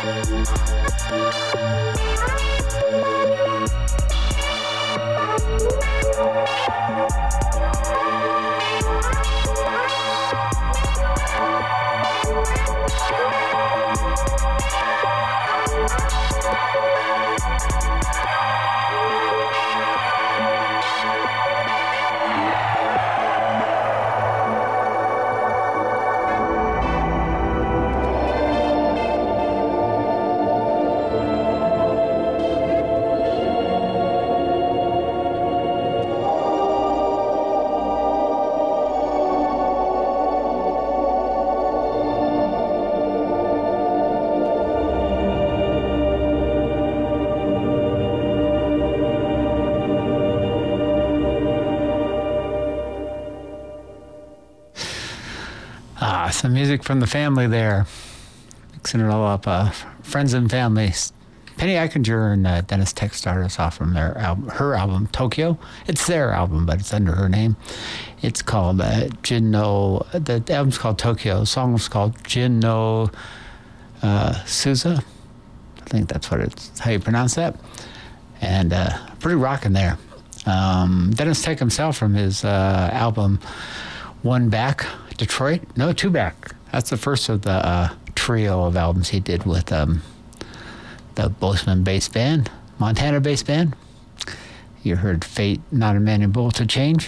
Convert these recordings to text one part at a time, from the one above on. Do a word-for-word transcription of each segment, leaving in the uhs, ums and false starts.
Some music from the family there. Mixing it all up. Uh, friends and family. Penny Eichinger and uh, Dennis Tech started us off from their album, her album, Tokyo. It's their album, but it's under her name. It's called uh, Jinno. The album's called Tokyo. The song was called Jinno uh, Suza. I think that's what it's, how you pronounce that. And uh, pretty rocking there. Um, Dennis Tech himself from his uh, album One Back, Detroit. No, Two Back. That's the first of the uh, trio of albums he did with um, the Bozeman bass band, Montana bass band. You heard Fate, Not a Manual to Change.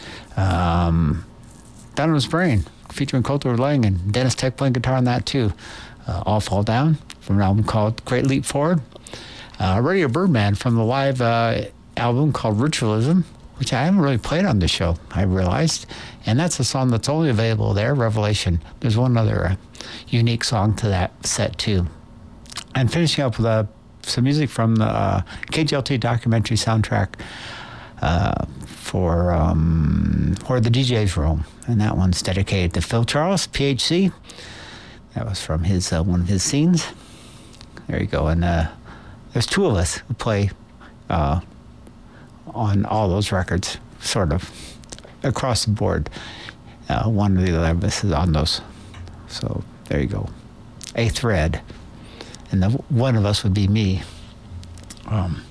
Um, Donovan's Brain, featuring Colter Lang and Dennis Tech playing guitar on that too. Uh, All Fall Down from an album called Great Leap Forward. Uh, Radio Birdman from the live uh, album called Ritualism, which I haven't really played on the show, I realized. And that's a song that's only available there, Revelation. There's one other uh, unique song to that set, too. And finishing up with uh, some music from the uh, K G L T documentary soundtrack uh, for um, Where the D Js Roam. And that one's dedicated to Phil Charles, P H C. That was from his uh, one of his scenes. There you go. And uh, there's two of us who play uh, on all those records, sort of, across the board. Uh, one of the other of us is on those. So there you go. A thread. And the, one of us would be me. Um,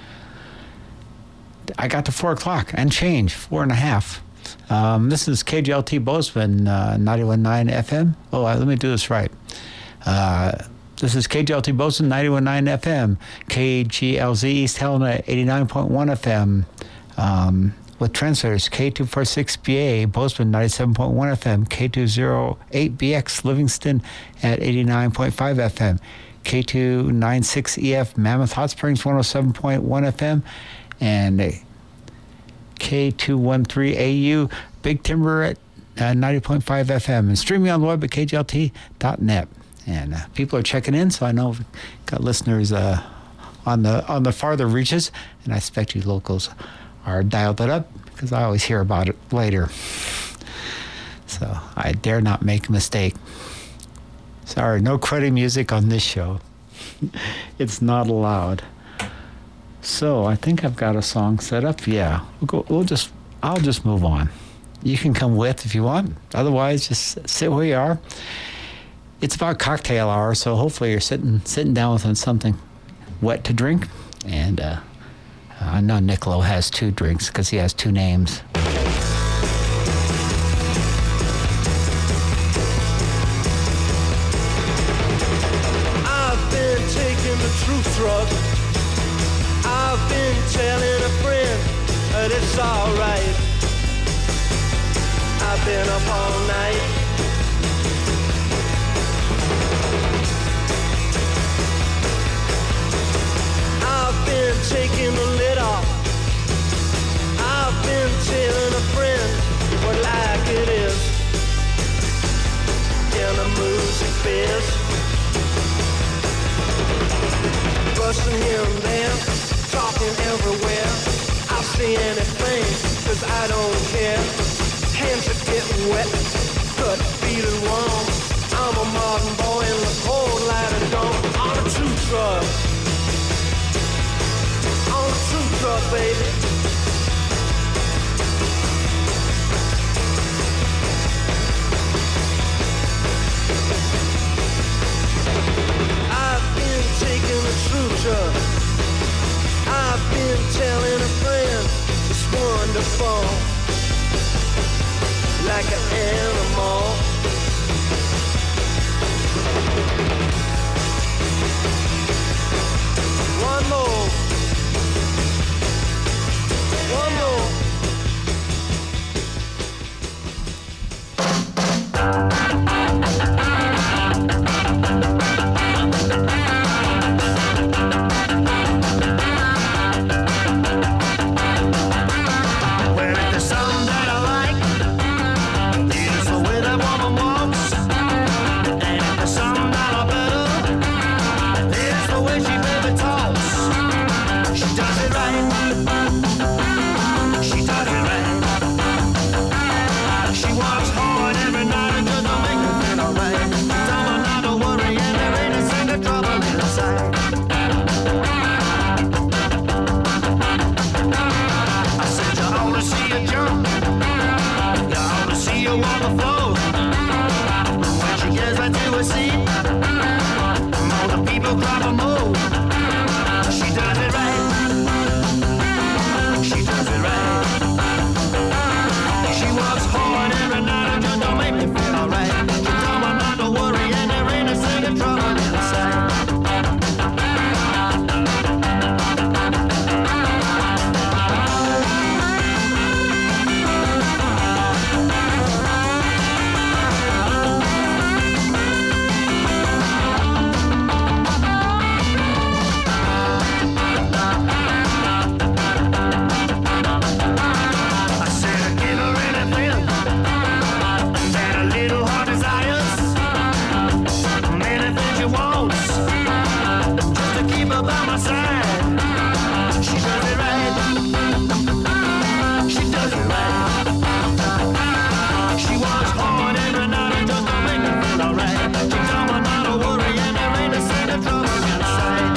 I got to four o'clock and change, four and a half. Um, this is K G L T Bozeman, uh, ninety-one point nine F M. Oh, uh, let me do this right. Uh, this is K G L T Bozeman, ninety-one point nine F M. K G L Z East Helena, eighty-nine point one F M. Um, with translators, K two forty-six B A, Bozeman, ninety-seven point one F M. K two oh eight B X, Livingston, at eighty-nine point five F M. K two ninety-six E F, Mammoth Hot Springs, one oh seven point one F M. And K two thirteen A U, Big Timber at uh, ninety point five F M. And streaming on the web at K G L T dot net. And uh, people are checking in, so I know we've got listeners uh, on the on the farther reaches. And I expect you locals are dialed it up, because I always hear about it later. So I dare not make a mistake. Sorry, no cruddy music on this show. It's not allowed. So I think I've got a song set up. Yeah, we'll go. We'll just. I'll just move on. You can come with if you want. Otherwise, just sit where you are. It's about cocktail hour, so hopefully you're sitting sitting down with something wet to drink. And uh, I know Niccolo has two drinks because he has two names. I've been taking the truth drug. I've been telling a friend that it's alright. I've been up all night. I've been taking the lid off. I've been telling a friend what like it is in the music biz. Rushing here and there, talking everywhere. I'll say anything, cause I don't care. Hands are getting wet, cut, feet and warm. I'm a modern boy in the cold light of dawn. On a true truck, on a true truck, baby. I've been like an animal. One more. One more. Well, if there's something that I like, it's the way that woman walks. And if there's something that I better, it's the way she baby talks. She does it right. She does it right. She works hard every night and just don't make me feel alright. She told me not to worry and there ain't a single trouble inside. I said you ought to see her jump. You ought to see her on the floor. When she gets right to her seat, all the people clap and move. She does it right. She does it right. She works hard every night and just don't make me feel alright. She told me not to worry and there ain't a single trouble inside. I said give her anything that a little heart desires. Anything she wants, just to keep her by my side. She does it right. She does it right. She works hard every night and just don't make me feel alright. She told me not to worry and there ain't a single trouble inside.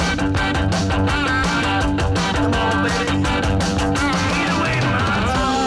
Come on, baby. Get away from my trouble.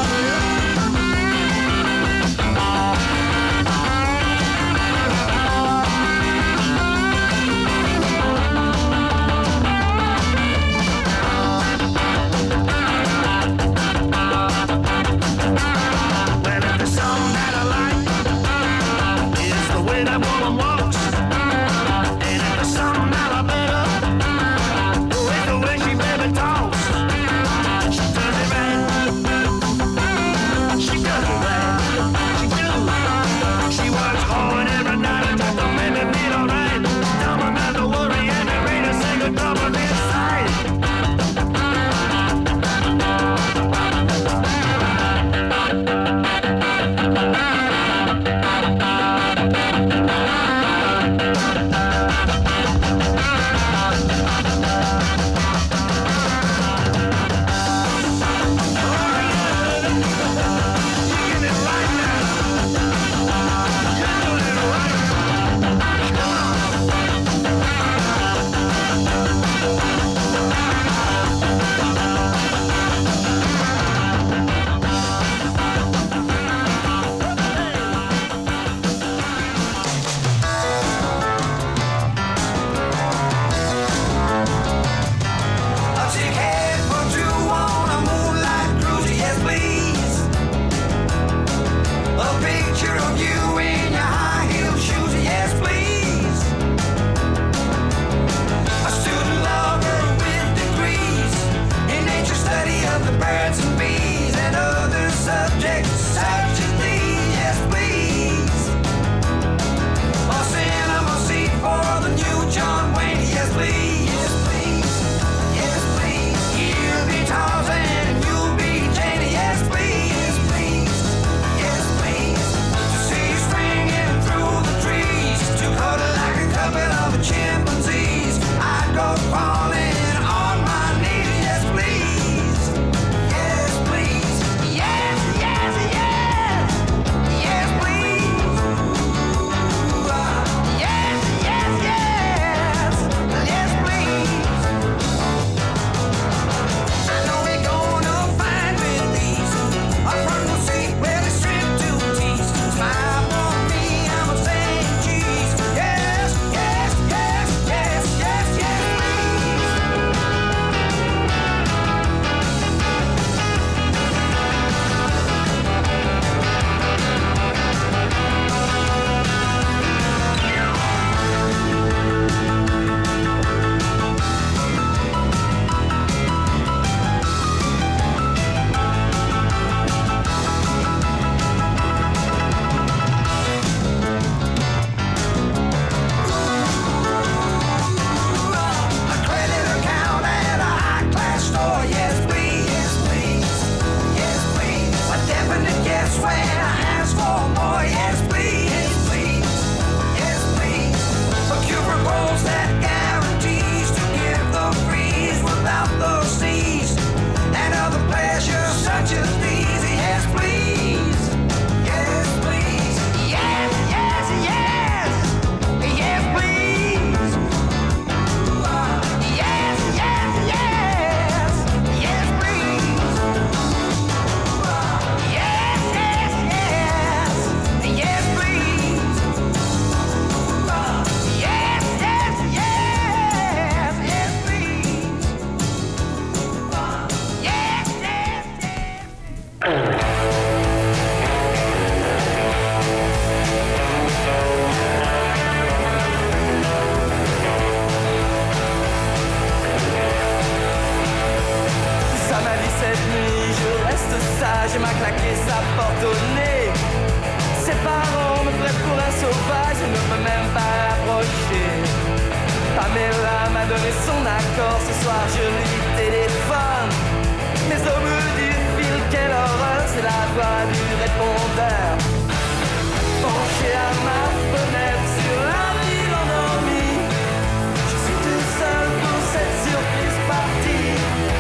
sauvage, je ne peux même pas l'approcher. Pamela m'a donné son accord, ce soir je lui téléphone. Mais au bout du fil, quelle horreur, c'est la voix du répondeur. Penché à ma fenêtre sur la ville endormie, je suis tout seul pour cette surprise partie.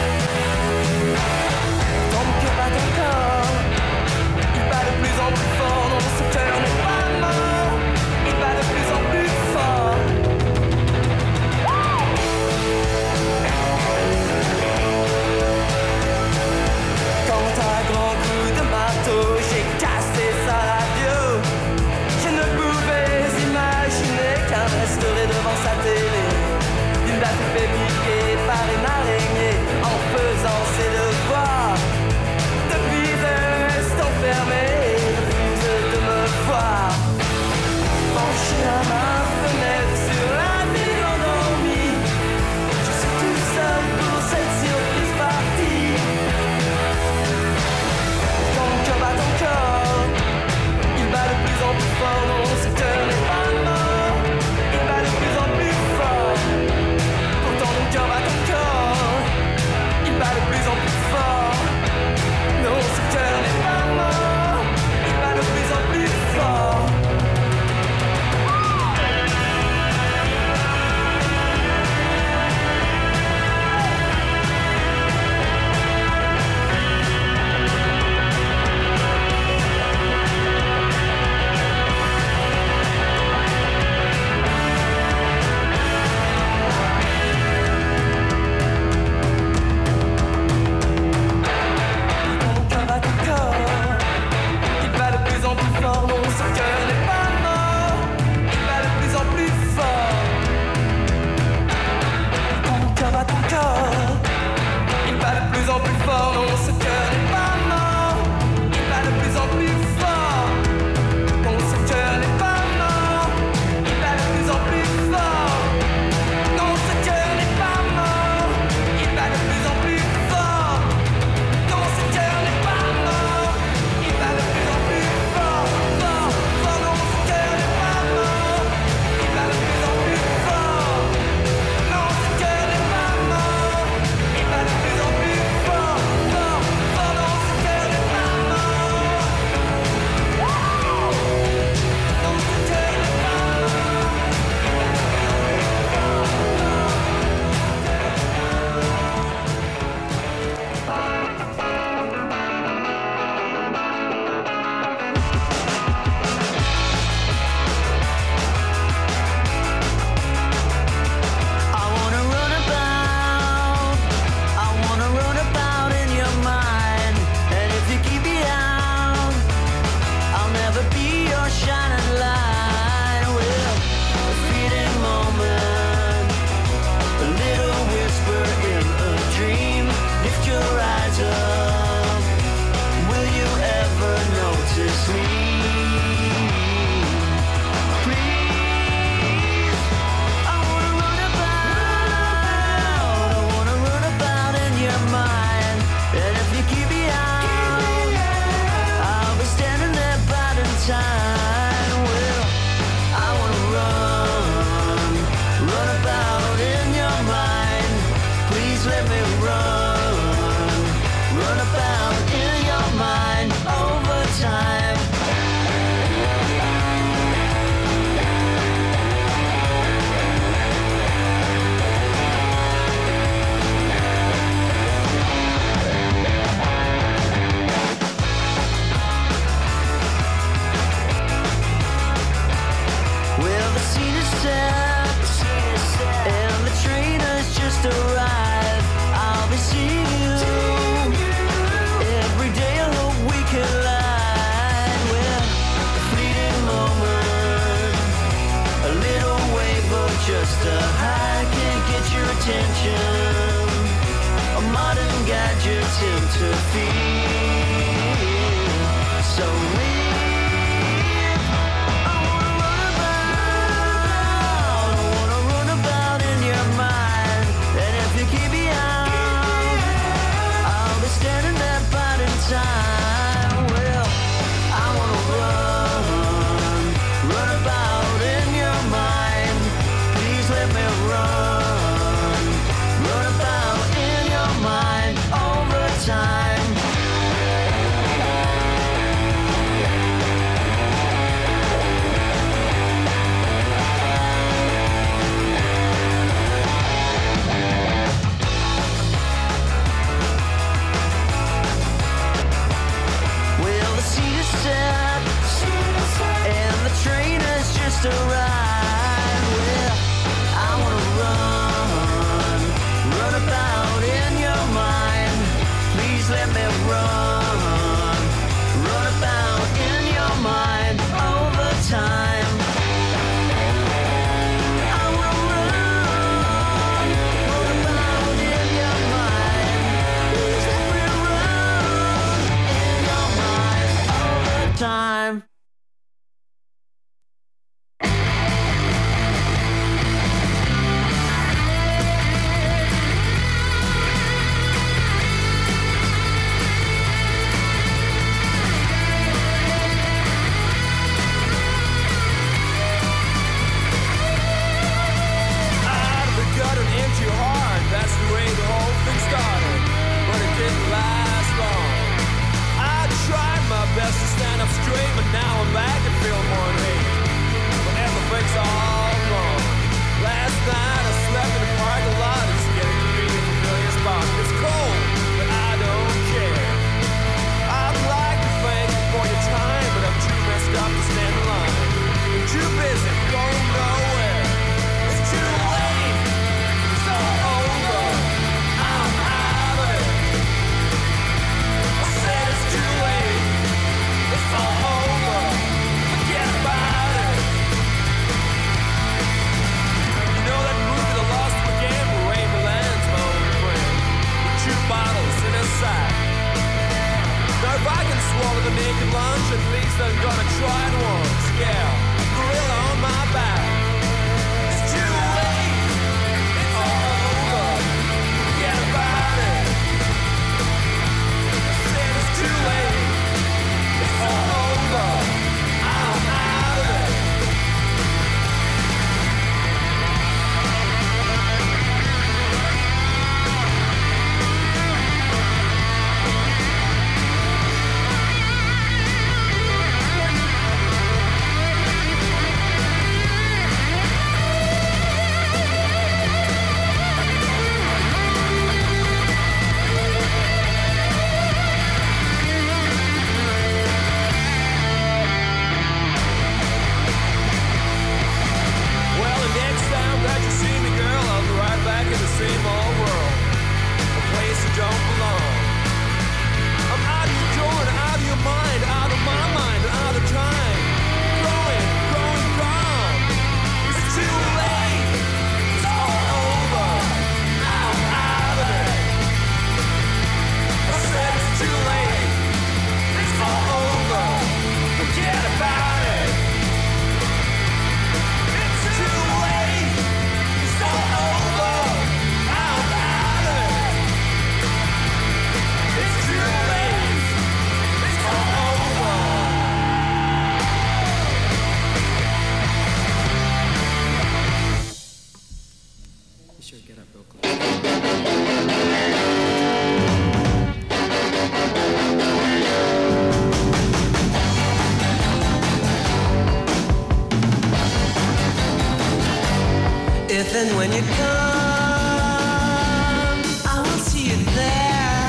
Ton cœur bat encore, il bat de plus en plus fort, non ce cœur n'est pas mort, il bat de plus en plus fort. Quand à grands coups de marteau j'ai cassé sa radio, je ne pouvais imaginer qu'un resterait devant sa télé. Une date fait piquer par une araignée en faisant ses devoirs. Depuis elle reste enfermée et refuse de me voir. Penché à ma fenêtre sur la ville endormie, je suis tout seul pour cette surprise partie. Ton cœur bat encore, il bat de plus en plus fort, non ce cœur n'est pas mort, il bat de plus en plus fort. Pourtant mon cœur bat encore, il bat de plus en plus fort, non ce cœur n'est pas mort, il bat de plus en plus fort. Mon cœur bat encore, il bat de plus en plus fort, non ce cœur n'est pas mort, il bat de plus en plus fort. Mon cœur bat encore, il bat de plus en plus fort, non ce cœur n'est pas mort, il bat de plus en plus fort. Non ce cœur n'est pas mort, il bat de plus en plus fort. Non ce cœur n'est pas mort, il bat de plus en plus fort. Non ce cœur n'est pas mort, il bat de plus en plus fort, fort, fort. Non ce cœur n'est pas mort, il bat de plus en plus fort. Non ce cœur n'est pas mort, il bat de plus en plus fort, fort, fort. Non ce cœur n'est pas mort. Non ce cœur n'est pas I wanna run about, I wanna run about in your mind. And if you keep me out, I'll never be your shining light. Well, a fleeting moment, a little whisper in a dream. Lift your eyes up, will you ever notice me? Please, I wanna run about, I wanna run about in your mind. And if you keep me out, I'll be standing there biding time. Well, I wanna run, run about in your mind. Please let me run, run about in your mind over time. Well, the scene is set, and the train has just arrived. I'll be seeing you every day. I hope we can collide. Well, a fleeting moment, a little wave or just a high can't get your attention. A modern gadgets interfere. So weird. I wanna run about, I wanna run about in your mind. And if you keep me out, I'll be standing there biding time. Well, I wanna run, run about sure get up real close. If and when you come, I will see you there.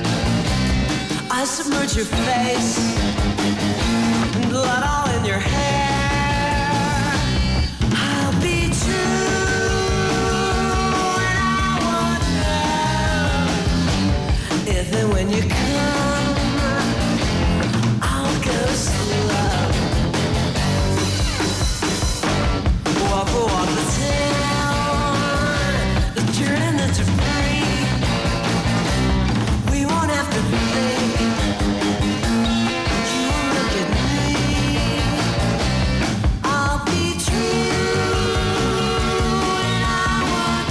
I submerge your face, blood all in your hair. I'll be true and I won't know. If and when you come, I'll go slow. Walk, walk the town, the dirt and the debris. We won't have to think. You won't look at me. I'll be true and I won't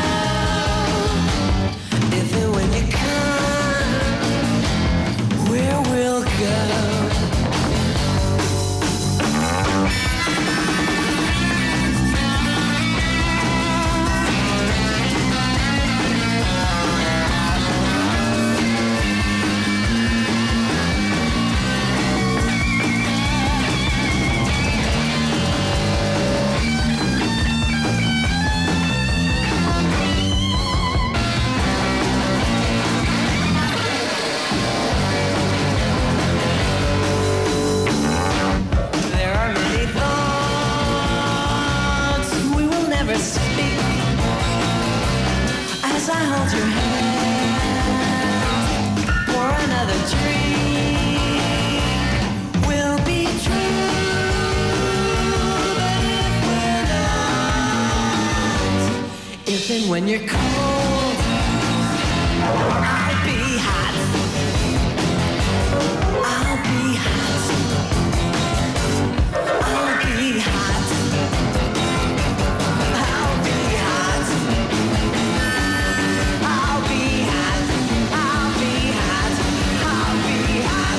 know. If and when you come, where we'll go. There are many thoughts we will never speak. As I hold your hand for another dream, will be true. But if we're not, if and when you're cold, I'll be hot. I'll be hot. I'll be hot. I'll be hot. I'll be hot. I'll be hot. I'll be hot.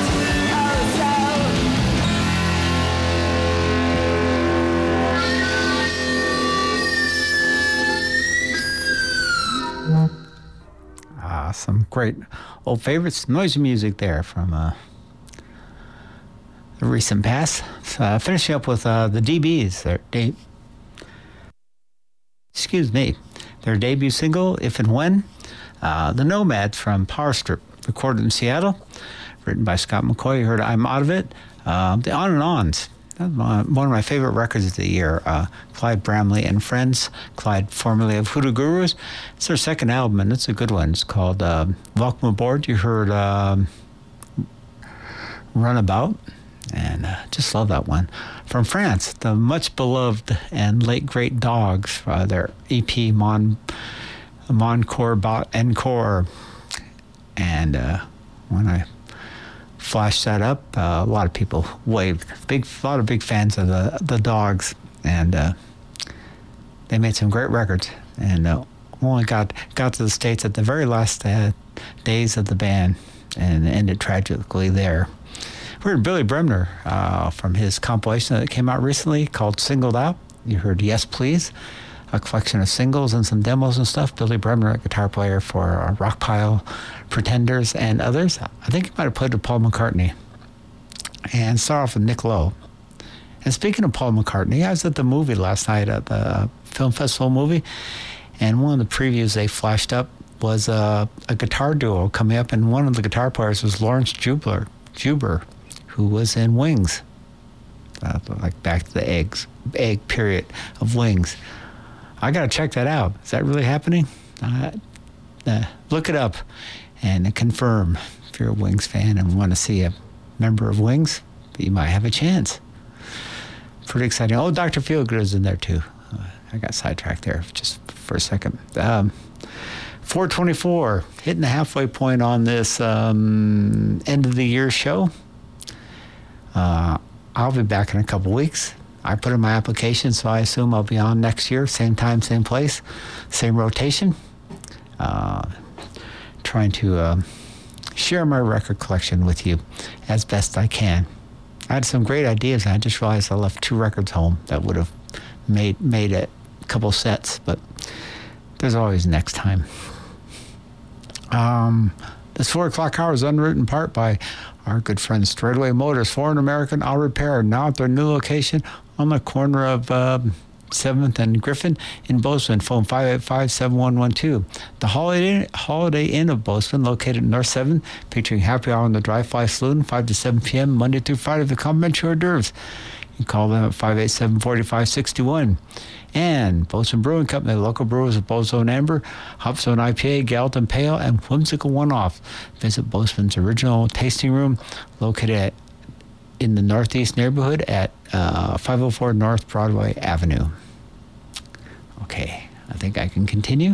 Oh, Ah, some great old favorites, noisy music there from uh, the recent past. So, uh, finishing up with uh, the D Bs, their de- excuse me, their debut single, If and When. Uh, the Nomads from Power Strip, recorded in Seattle, written by Scott McCoy. You heard I'm Out of It. Uh, the On and Ons. That's my, one of my favorite records of the year. Uh, Clyde Bramley and Friends. Clyde, formerly of Hoodoo Gurus. It's their second album, and it's a good one. It's called uh, Welcome Aboard. You heard um, Runabout, and uh, just love that one. From France, the much beloved and late great Dogs, uh, their E P Mon Moncore Bot Encore, and uh, when I flashed that up, uh, a lot of people waved. Big, a lot of big fans of the the Dogs, and uh, they made some great records. And uh, only got got to the States at the very last uh, days of the band, and ended tragically there. We heard Billy Bremner uh, from his compilation that came out recently called Singled Out. You heard Yes Please, a collection of singles and some demos and stuff. Billy Bremner, a guitar player for uh, Rockpile, Pretenders, and others. I think he might have played with Paul McCartney. And start off with Nick Lowe. And speaking of Paul McCartney, I was at the movie last night at the Film Festival movie, and one of the previews they flashed up was uh, a guitar duo coming up, and one of the guitar players was Lawrence Jubler, Juber, who was in Wings, uh, like back to the eggs, egg period of Wings. I got to check that out. Is that really happening? Uh, uh, look it up and confirm if you're a Wings fan and want to see a member of Wings. You might have a chance. Pretty exciting. Oh, Doctor Feelgood is in there too. Uh, I got sidetracked there just for a second. Um, four twenty-four, hitting the halfway point on this um, end of the year show. Uh, I'll be back in a couple weeks. I put in my application, so I assume I'll be on next year, same time, same place, same rotation. Uh, trying to uh, share my record collection with you as best I can. I had some great ideas, and I just realized I left two records home that would have made made a couple sets, but there's always next time. Um, this four o'clock hour is underwritten in part by our good friends Straightaway Motors, Foreign American Auto Repair, now at their new location on the corner of uh, seventh and Griffin in Bozeman. Phone five eight five, seven one one two. The Holiday Inn, Holiday Inn of Bozeman, located in North seven, featuring happy hour on the Dry Fly Saloon, five to seven p.m. Monday through Friday with complimentary hors d'oeuvres. You can call them at five eight seven, four five six one. And Bozeman Brewing Company, local brewers of Bozone Amber, Hopzone I P A, Gallatin Pale, and Whimsical One-Off. Visit Bozeman's original tasting room, located at, in the northeast neighborhood at uh, five oh four North Broadway Avenue. Okay, I think I can continue.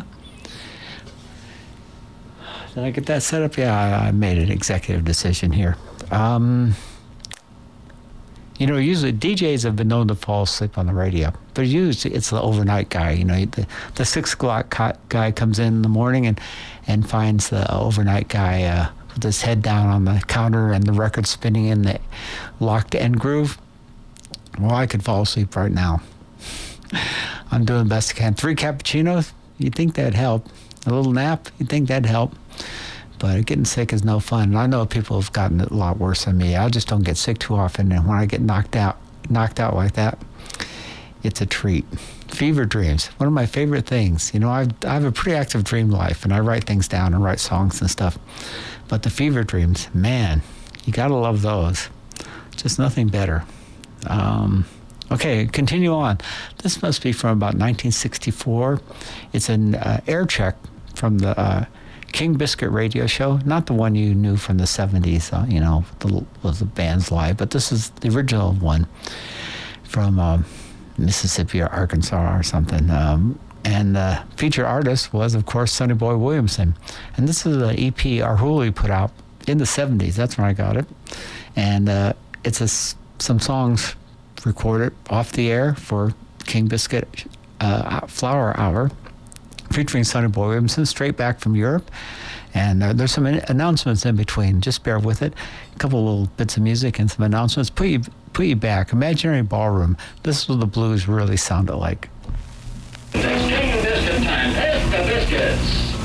Did I get that set up? Yeah, I, I made an executive decision here. Um... You know, usually D Js have been known to fall asleep on the radio, but usually it's the overnight guy. You know, the, the six o'clock guy comes in in the morning and, and finds the overnight guy uh, with his head down on the counter and the record spinning in the locked end groove. Well, I could fall asleep right now. I'm doing the best I can. Three cappuccinos, you'd think that'd help. A little nap, you'd think that'd help. But getting sick is no fun. And I know people have gotten it a lot worse than me. I just don't get sick too often. And when I get knocked out, knocked out like that, it's a treat. Fever dreams, one of my favorite things. You know, I've, I have a pretty active dream life, and I write things down and write songs and stuff. But the fever dreams, man, you got to love those. Just nothing better. Um, okay, continue on. This must be from about nineteen sixty-four. It's an uh, air check from the... Uh, King Biscuit radio show, not the one you knew from the seventies, uh, you know, the, was the band's live, but this is the original one from um, Mississippi or Arkansas or something. Um, and the featured artist was, of course, Sonny Boy Williamson. And this is an E P Arhoolie put out in the seventies. That's when I got it. And uh, it's a, some songs recorded off the air for King Biscuit uh, Flower Hour, featuring Sonny Boy Williamson, straight back from Europe. And uh, there's some in- announcements in between. Just bear with it. A couple little bits of music and some announcements. Put you, put you back. Imaginary Ballroom. This is what the blues really sounded like. It's King Biscuit time. Taste the biscuits.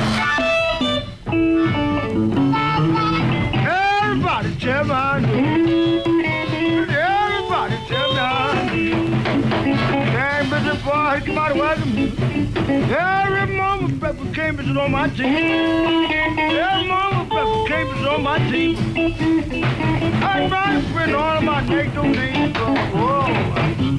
Everybody tell me I know. Everybody tell me I know. Can't be the boy, come out of welcome. Every mama pepper Cambridge is on my team. Every mama pepper Cambridge is on my team. I try to print all of my neck to me. Oh.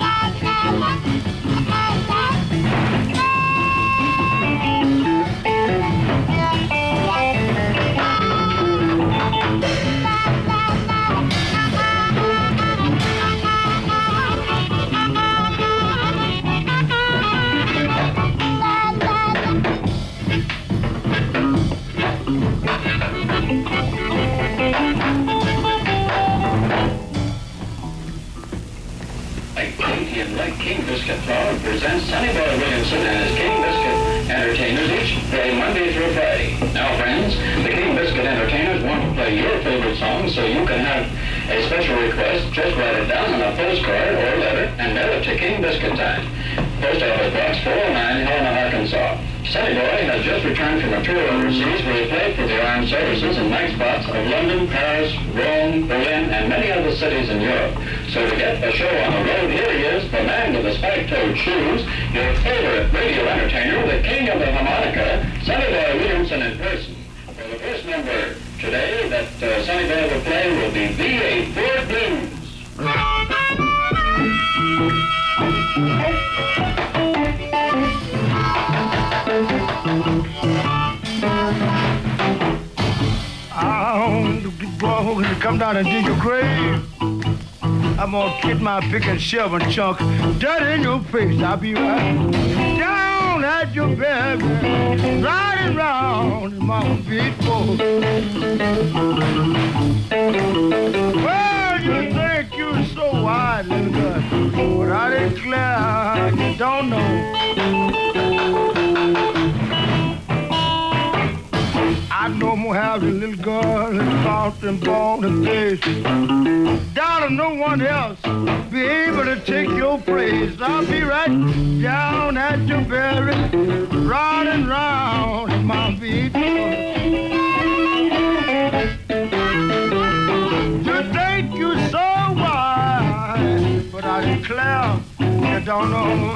Like King Biscuit Flour presents Sonny Boy Williamson and his King Biscuit Entertainers each day, Monday through Friday. Now, friends, the King Biscuit Entertainers want to play your favorite songs, so you can have a special request. Just write it down on a postcard or letter and mail it to King Biscuit Time. Post Office Box four oh nine, Helena, Arkansas. Sonny Boy has just returned from a tour overseas where he played for the armed services in night spots of London, Paris, Rome, Berlin, and many other cities in Europe. So to get a show on the road, here he is, the man with the spike-toed shoes, your favorite radio entertainer, the king of the harmonica, Sonny Boy Williamson in person. For the first number today that uh, Sonny Boy will play will be V eight Ford Blues. I'm going to come down and dig your grave. I'm gonna get my pick and shovel and chunk dirt in your face. I'll be right down at your bed, riding round in my feet for. Well, you think you're so wide, little girl, but I declare you don't know. I know I'm gonna have the little girl in the out and born and face. Down and no one else be able to take your place. I'll be right down at your belly, riding round in my beat. You think you so wise, but I declare you don't know.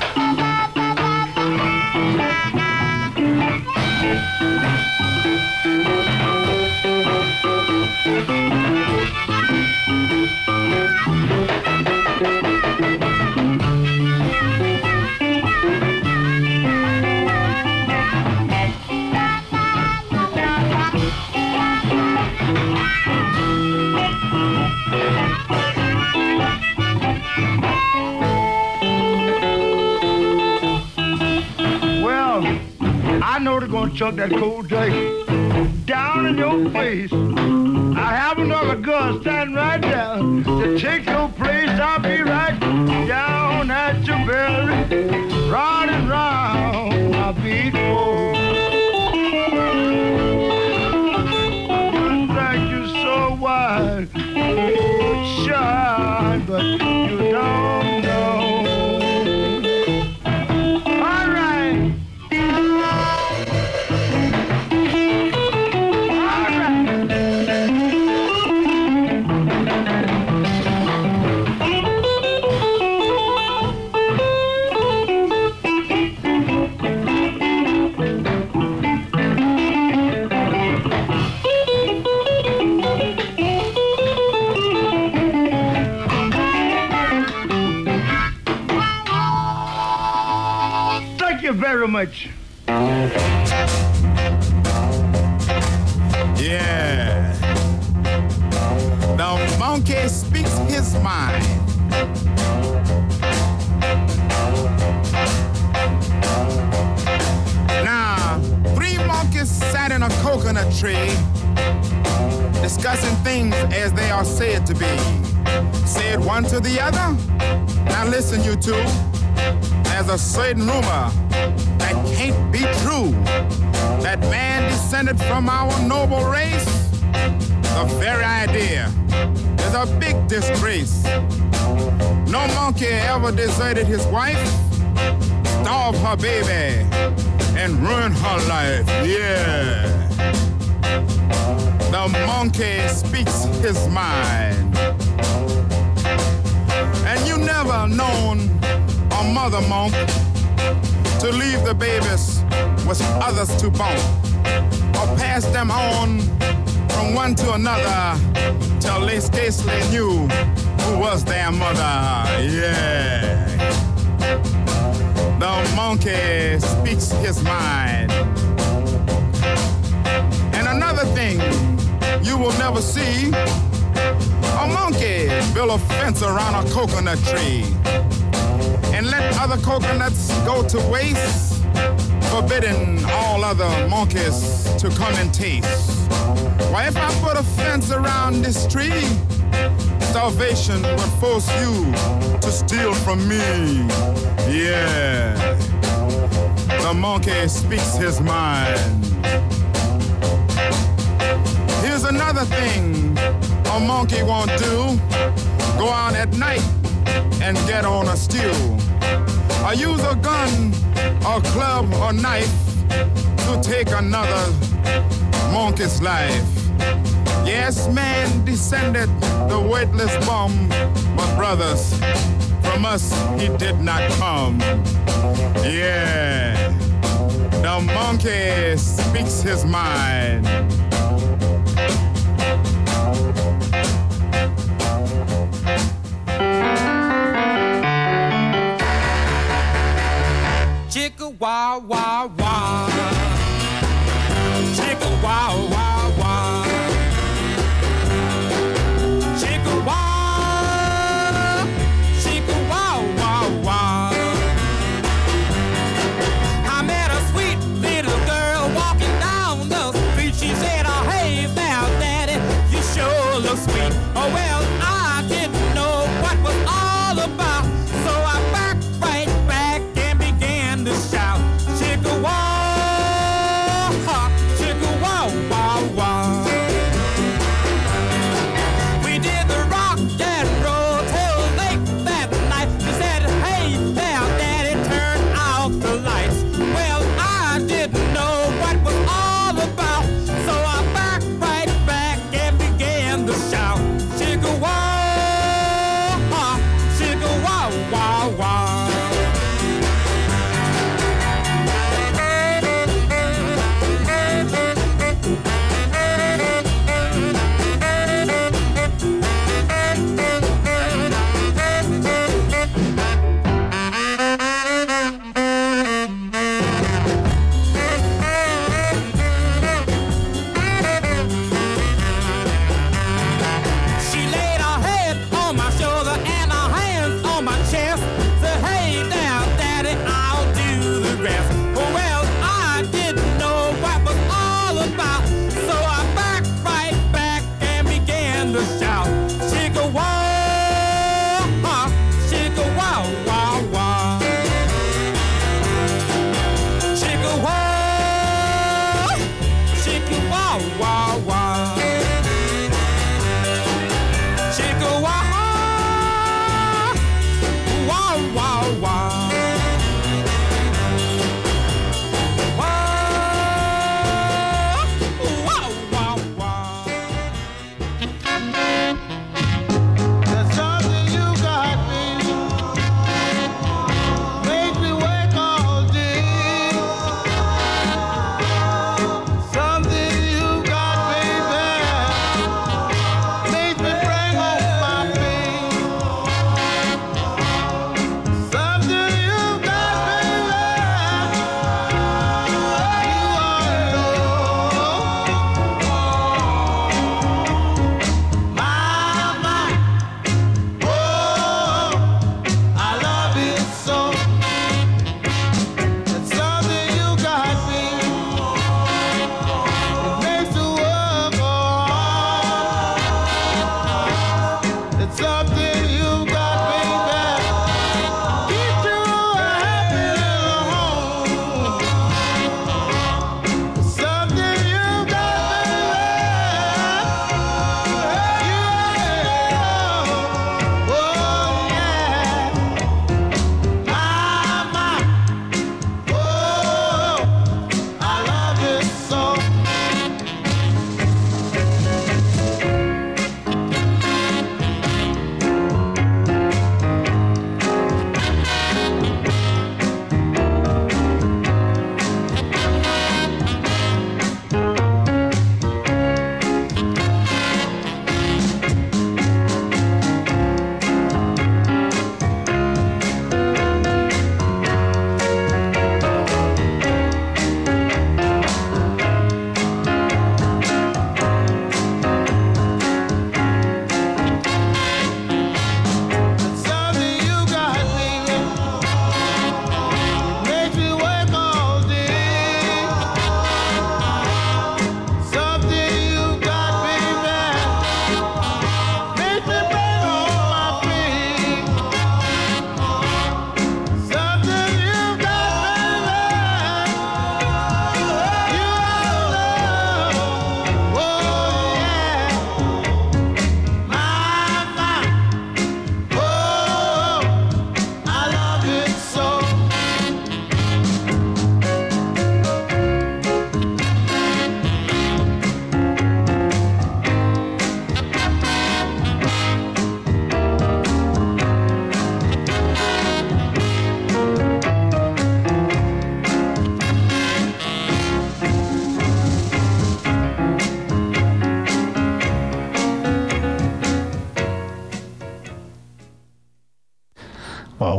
I know they're gonna chuck that cold drink down in your face. I have another girl standing right there to take your place. I'll be right down at your belly, riding round my beat. Oh, you think you're so wide, shy, but you don't know. Very much. Yeah. The monkey speaks his mind. Now, three monkeys sat in a coconut tree discussing things as they are said to be. Said one to the other. Now listen, you two. There's a certain rumor that can't be true, that man descended from our noble race. The very idea is a big disgrace. No monkey ever deserted his wife, starved her baby, and ruined her life. Yeah. The monkey speaks his mind. And you never known a mother monk to leave the babies with others to bump, or pass them on from one to another till they scarcely knew who was their mother. Yeah. The monkey speaks his mind. And another thing you will never see, a monkey build a fence around a coconut tree and let other coconuts go to waste, forbidding all other monkeys to come and taste. Why, if I put a fence around this tree, starvation would force you to steal from me. Yeah, the monkey speaks his mind. Here's another thing a monkey won't do: go out at night and get on a stew, or use a gun or club or knife to take another monkey's life. Yes, man descended the weightless bum, but brothers, from us he did not come. Yeah, the monkey speaks his mind. Chicka wow wow wow, chicka wow wow wow, chicka wow, chicka wow wow wow. I met a sweet little girl walking down the street. She said, "Oh hey there, daddy, you sure look sweet." Oh well, I didn't know what was all about, so I backed right back and began to shout, "Chicka wow."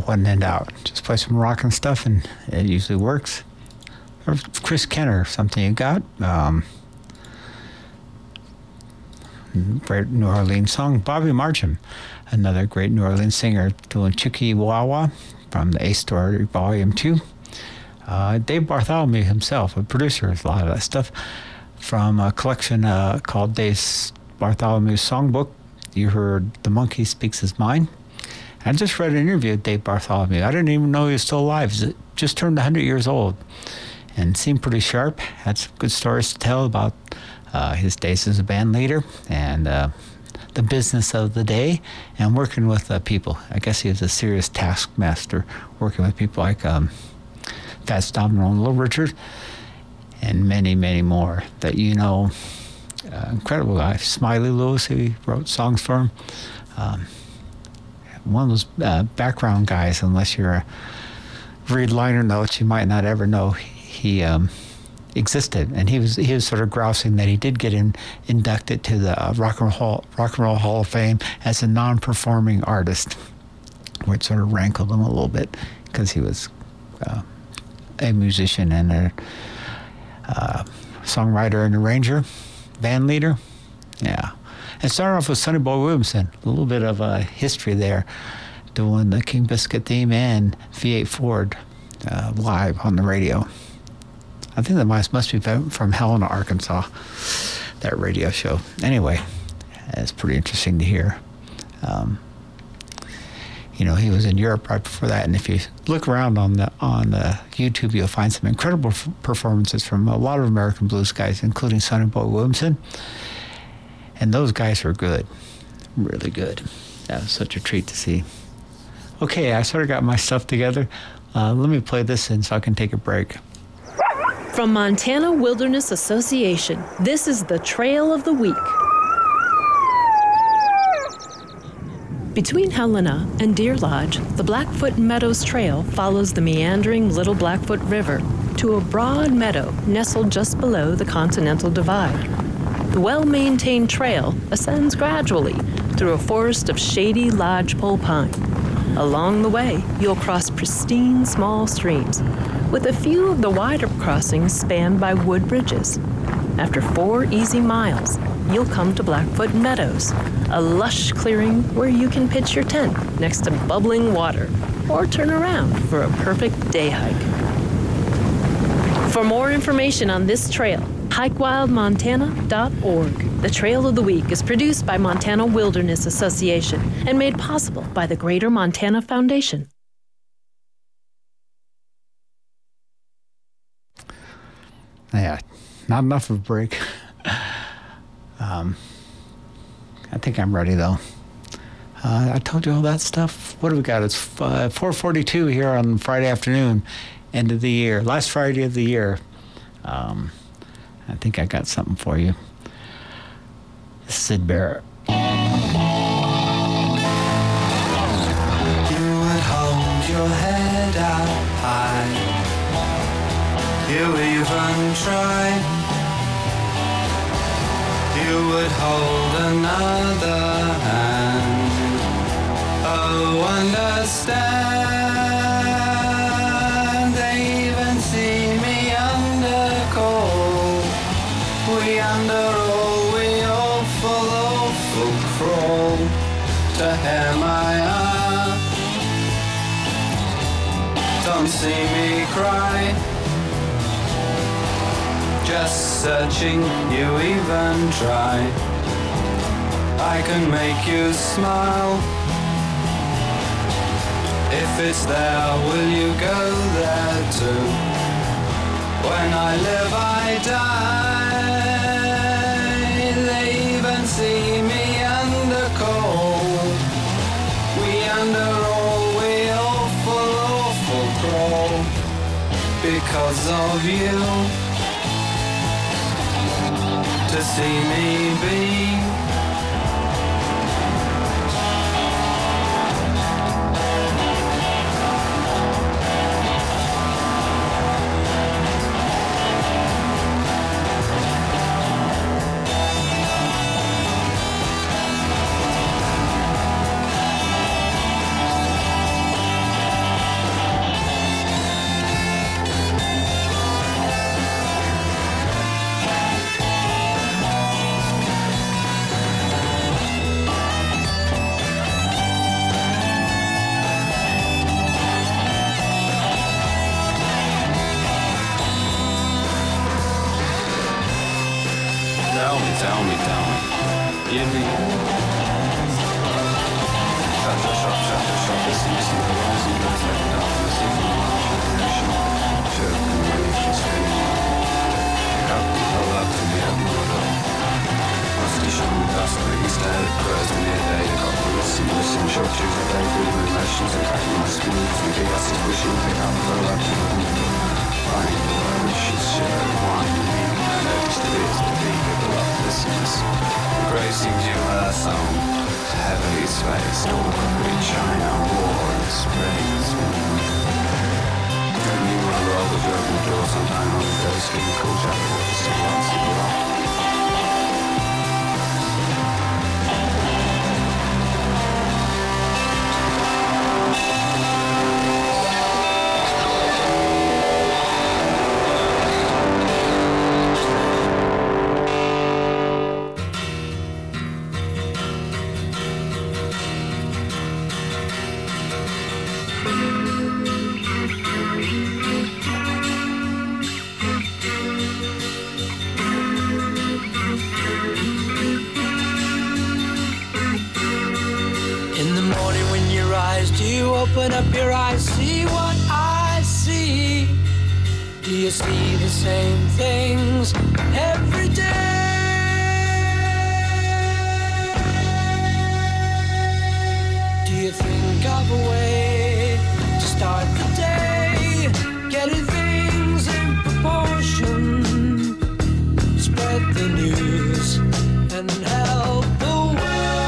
one end out. Just play some rock and stuff, and it usually works. Or Chris Kenner, something you got. Um, great New Orleans song. Bobby Marcham, another great New Orleans singer, doing Chucky Wawa from the A Story Volume two. Uh, Dave Bartholomew himself, a producer of a lot of that stuff, from a collection uh, called Dave Bartholomew's Songbook. You heard The Monkey Speaks His Mind. I just read an interview with Dave Bartholomew. I didn't even know he was still alive. He just turned one hundred years old and seemed pretty sharp. Had some good stories to tell about uh, his days as a band leader and uh, the business of the day and working with uh, people. I guess he was a serious taskmaster, working with people like um, Fats Domino and Little Richard and many, many more that you know. Uh, incredible guy. Smiley Lewis, who he wrote songs for him. Um, one of those uh, background guys, unless you're a read liner notes, you might not ever know he um, existed. And he was he was sort of grousing that he did get in, inducted to the uh, Rock and Roll Rock and Roll Hall of Fame as a non-performing artist, which sort of rankled him a little bit because he was uh, a musician and a uh, songwriter and arranger, band leader. Yeah. And started off with Sonny Boy Williamson, a little bit of a history there, doing the King Biscuit theme and V eight Ford uh, live on the radio. I think that must, must be from Helena, Arkansas, that radio show. Anyway, it's pretty interesting to hear. Um, you know, he was in Europe right before that, and if you look around on the on the YouTube, you'll find some incredible f- performances from a lot of American blues guys, including Sonny Boy Williamson. And those guys were good, really good. That was such a treat to see. Okay, I sort of got my stuff together. Uh, let me play this in so I can take a break. From Montana Wilderness Association, this is the Trail of the Week. Between Helena and Deer Lodge, the Blackfoot Meadows Trail follows the meandering Little Blackfoot River to a broad meadow nestled just below the Continental Divide. The well-maintained trail ascends gradually through a forest of shady lodgepole pine. Along the way, you'll cross pristine small streams, with a few of the wider crossings spanned by wood bridges. After four easy miles, you'll come to Blackfoot Meadows, a lush clearing where you can pitch your tent next to bubbling water or turn around for a perfect day hike. For more information on this trail, hike wild montana dot org. The Trail of the Week is produced by Montana Wilderness Association and made possible by the Greater Montana Foundation. Yeah, not enough of a break. um, I think I'm ready, though. Uh, I told you all that stuff. What do we got? It's uh, four forty-two here on Friday afternoon, end of the year, last Friday of the year. Um, I think I got something for you. Sid Barrett. You would hold your head out high. You even tried. You would hold another hand. Oh, understand. They even see me under cold. We under all, we awful, awful crawl to hear my heart. Don't see me cry. Just searching, you even try. I can make you smile. If it's there, will you go there too? When I live, I die. They even see me under cold. We under all, we awful, awful crawl because of you. To see me be Tell me, tell me, tell me. Give me. Shut the shop, shut the shop. Listen, listen to the rising lights like darkness. Even the march of the nation. Chirping away from spinning. Pick up and pull up to me at Mordor. Rusty shone dust, making static prayers in the day. Got to listen, listen, short shoes of day. Breathing emotions and cracking my screws. And chaos is wishing. Pick up and pull up to me. Find the wishes, share wine and me. I noticed it is to be people up listeners. The grey sings you her song. Heavily spaced, all concrete China, war and sprays. Don't you wanna roll the open door sometime on the ghost skin, cool jacket with the sea once in a while? Open up your eyes, see what I see. Do you see the same things every day? Do you think of a way to start the day? Getting things in proportion. Spread the news and help the world.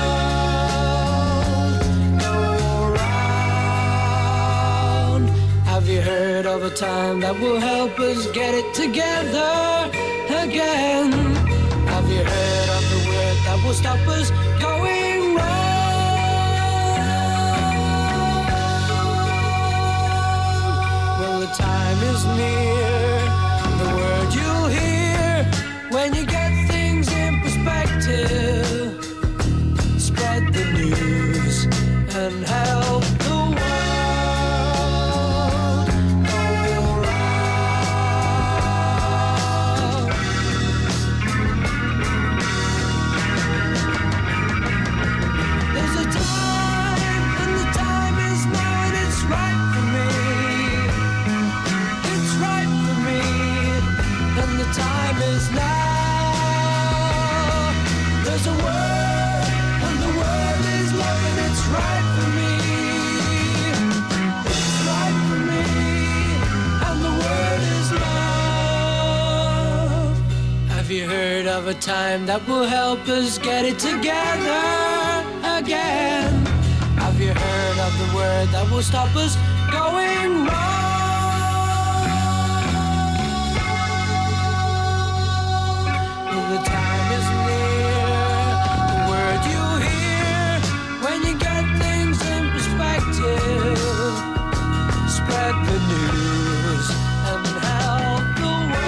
Have you heard of a time that will help us get it together again? Have you heard of the word that will stop us going wrong? Well, the time is near, the word you'll hear when you get things in perspective. Spread the news and help the world. Of a time that will help us get it together again. Have you heard of the word that will stop us going wrong? Well, the time is near, the word you hear when you get things in perspective. Spread the news and help the world.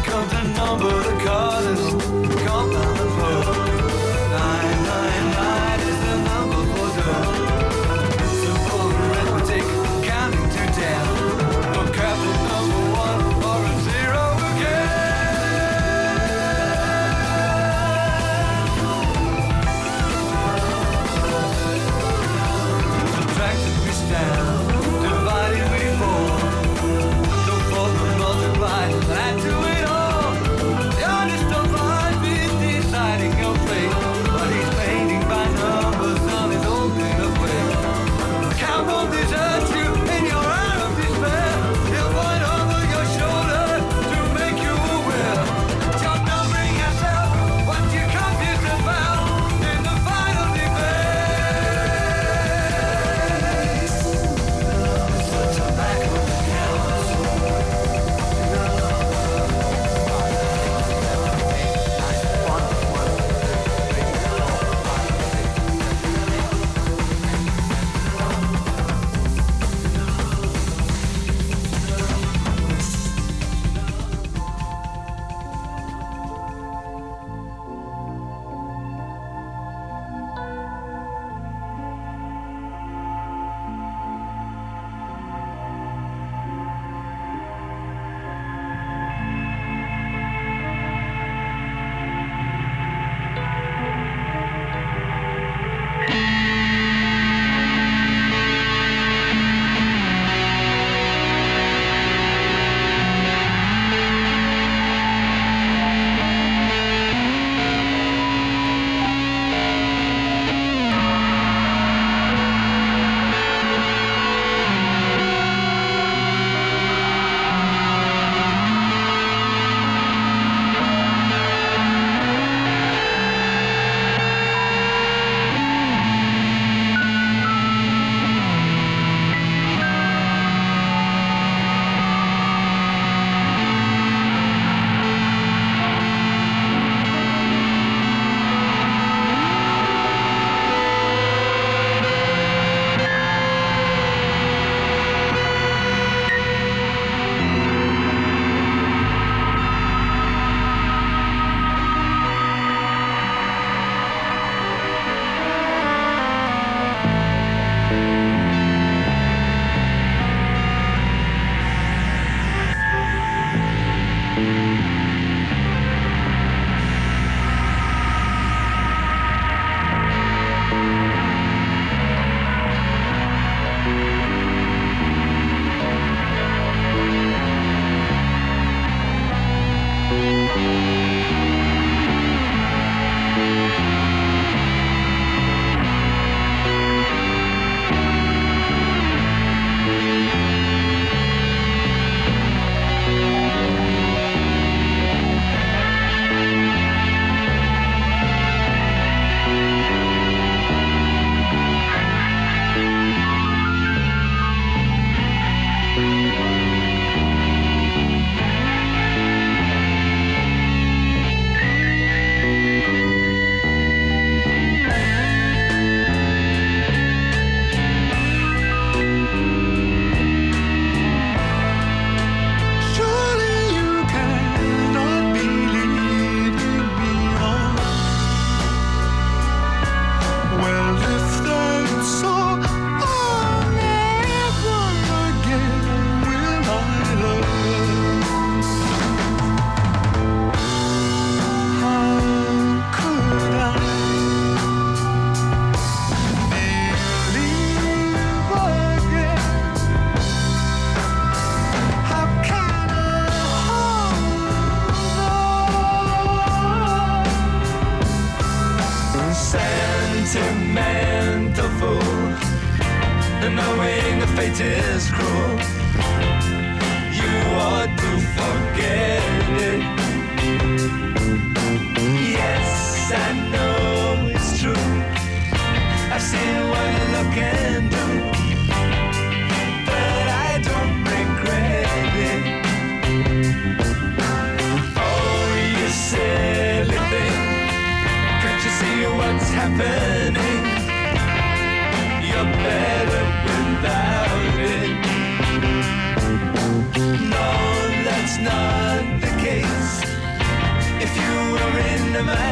come to number the cardinal compound of love. Nine, nine, nine is the number for the simple arithmetic, counting to ten. For Captain number one or a zero again. Subtracted we stand, divided we fall. Don't fall but multiply, add to it all. The artist of life is deciding your fate, but he's painting by numbers on his own little way. Count won't desert you in your hour of despair. He'll point over your shoulder to make you aware. You're numbering yourself, what you confused about in the final debate. The tobacco counts. Sentimental fool, knowing the fate is cruel, you ought to forget it. Yes, I know it's true. I've seen what love can do, but I don't regret it. Oh, you silly thing, can't you see what's happening? You're better without it. the man.